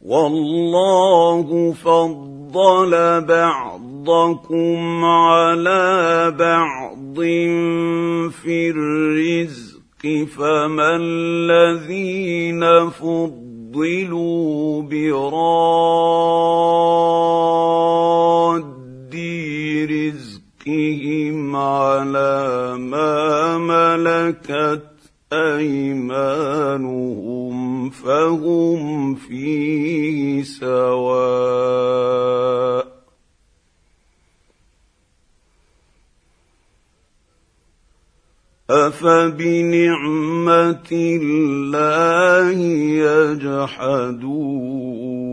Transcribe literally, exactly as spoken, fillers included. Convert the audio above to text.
والله فضل بعضكم على بعض في الرزق فما الذين فضلوا براد رزقهم على ما ملكت أيمانهم فهم فيه سواء أفبنعمة الله يجحدون